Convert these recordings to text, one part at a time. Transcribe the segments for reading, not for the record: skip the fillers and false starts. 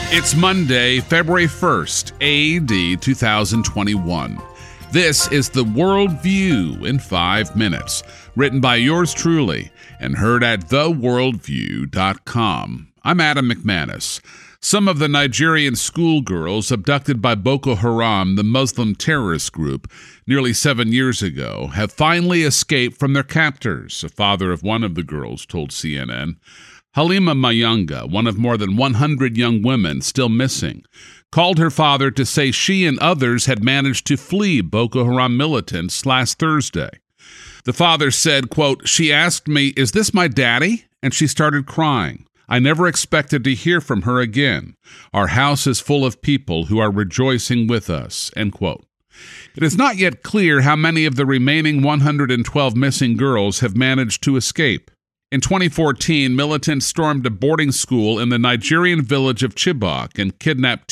It's Monday, February 1st, AD 2021. This is The World View in 5 minutes, written by yours truly and heard at theworldview.com. I'm Adam McManus. Some of the Nigerian schoolgirls abducted by Boko Haram, the Muslim terrorist group, nearly 7 years ago, have finally escaped from their captors, a father of one of the girls told CNN. Halima Mayanga, one of more than 100 young women still missing, called her father to say she and others had managed to flee Boko Haram militants last Thursday. The father said, quote, "She asked me, 'Is this my daddy?' And she started crying. I never expected to hear from her again. Our house is full of people who are rejoicing with us," end quote. It is not yet clear how many of the remaining 112 missing girls have managed to escape. In 2014, militants stormed a boarding school in the Nigerian village of Chibok and kidnapped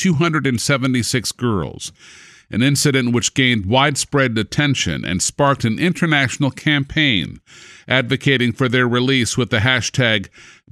276 girls, an incident which gained widespread attention and sparked an international campaign advocating for their release with the hashtag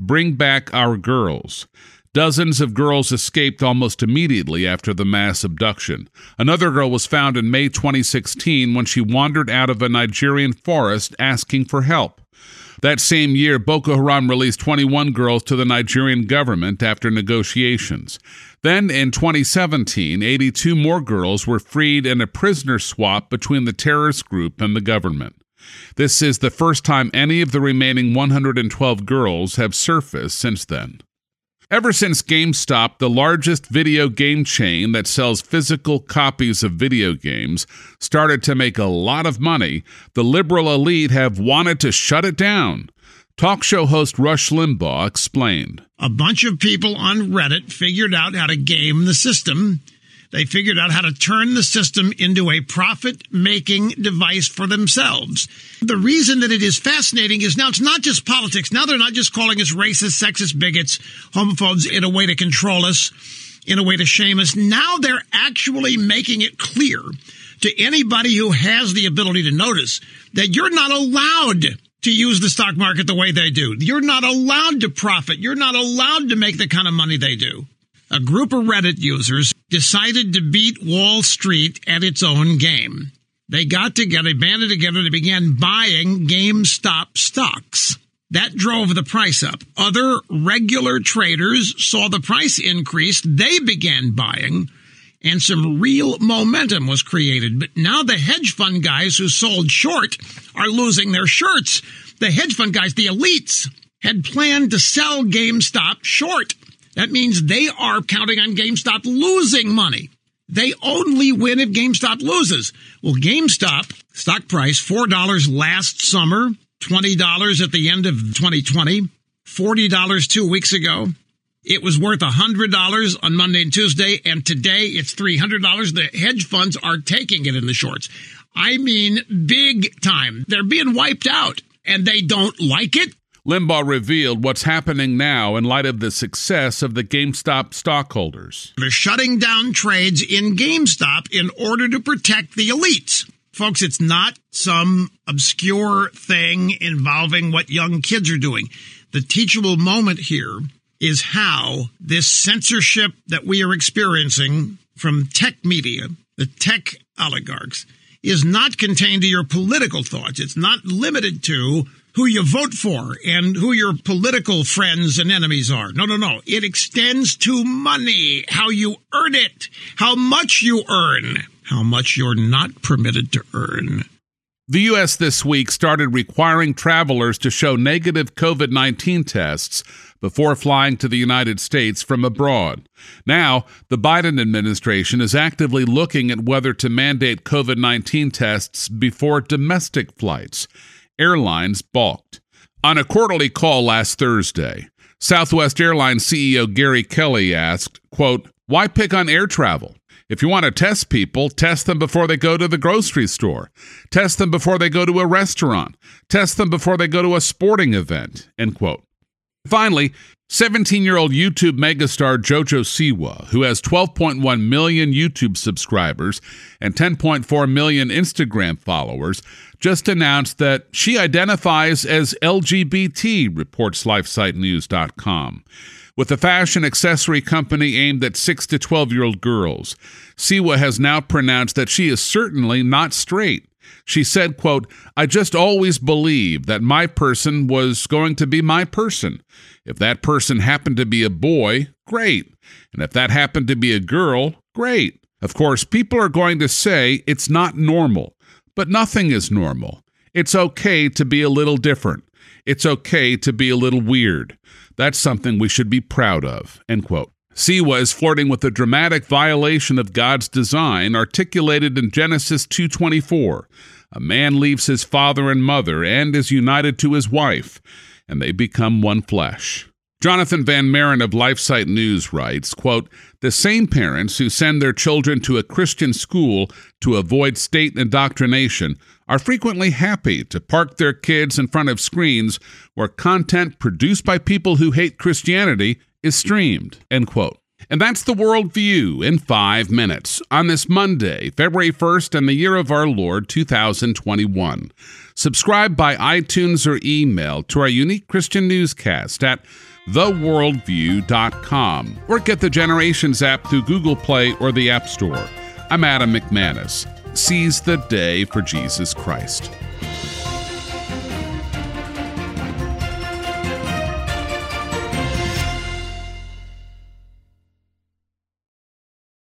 #BringBackOurGirls. Dozens of girls escaped almost immediately after the mass abduction. Another girl was found in May 2016 when she wandered out of a Nigerian forest asking for help. That same year, Boko Haram released 21 girls to the Nigerian government after negotiations. Then, in 2017, 82 more girls were freed in a prisoner swap between the terrorist group and the government. This is the first time any of the remaining 112 girls have surfaced since then. Ever since GameStop, the largest video game chain that sells physical copies of video games, started to make a lot of money, the liberal elite have wanted to shut it down. Talk show host Rush Limbaugh explained. A bunch of people on Reddit figured out how to game the system. They figured out how to turn the system into a profit-making device for themselves. The reason that it is fascinating is now it's not just politics. Now they're not just calling us racist, sexist, bigots, homophobes in a way to control us, in a way to shame us. Now they're actually making it clear to anybody who has the ability to notice that you're not allowed to use the stock market the way they do. You're not allowed to profit. You're not allowed to make the kind of money they do. A group of Reddit users decided to beat Wall Street at its own game. They got together, banded together, and began buying GameStop stocks. That drove the price up. Other regular traders saw the price increase. They began buying, and some real momentum was created. But now the hedge fund guys who sold short are losing their shirts. The hedge fund guys, the elites, had planned to sell GameStop short. That means they are counting on GameStop losing money. They only win if GameStop loses. Well, GameStop, stock price, $4 last summer, $20 at the end of 2020, $40 2 weeks ago. It was worth $100 on Monday and Tuesday, and today it's $300. The hedge funds are taking it in the shorts. I mean, big time. They're being wiped out, and they don't like it. Limbaugh revealed what's happening now in light of the success of the GameStop stockholders. They're shutting down trades in GameStop in order to protect the elites. Folks, it's not some obscure thing involving what young kids are doing. The teachable moment here is how this censorship that we are experiencing from tech media, the tech oligarchs, is not contained to your political thoughts. It's not limited to who you vote for and who your political friends and enemies are. No. It extends to money, how you earn it, how much you earn, how much you're not permitted to earn. The U.S. this week started requiring travelers to show negative COVID-19 tests before flying to the United States from abroad. Now, the Biden administration is actively looking at whether to mandate COVID-19 tests before domestic flights. Airlines balked. On a quarterly call last Thursday, Southwest Airlines CEO Gary Kelly asked, quote, "Why pick on air travel? If you want to test people, test them before they go to the grocery store. Test them before they go to a restaurant. Test them before they go to a sporting event," end quote. Finally, 17-year-old YouTube megastar JoJo Siwa, who has 12.1 million YouTube subscribers and 10.4 million Instagram followers, just announced that she identifies as LGBT, reports LifeSiteNews.com. with a fashion accessory company aimed at 6 to 12-year-old girls. Siwa has now pronounced that she is certainly not straight. She said, quote, "I just always believed that my person was going to be my person. If that person happened to be a boy, great. And if that happened to be a girl, great. Of course, people are going to say it's not normal, but nothing is normal. It's okay to be a little different. It's okay to be a little weird. That's something we should be proud of," end quote. Siwa is flirting with a dramatic violation of God's design articulated in Genesis 2:24. A man leaves his father and mother and is united to his wife, and they become one flesh. Jonathan Van Maren of LifeSite News writes, quote, "The same parents who send their children to a Christian school to avoid state indoctrination are frequently happy to park their kids in front of screens where content produced by people who hate Christianity is streamed," end quote. And that's the Worldview in 5 minutes on this Monday, February 1st, in the year of our Lord, 2021. Subscribe by iTunes or email to our unique Christian newscast at theworldview.com or get the Generations app through Google Play or the App Store. I'm Adam McManus. Seize the day for Jesus Christ.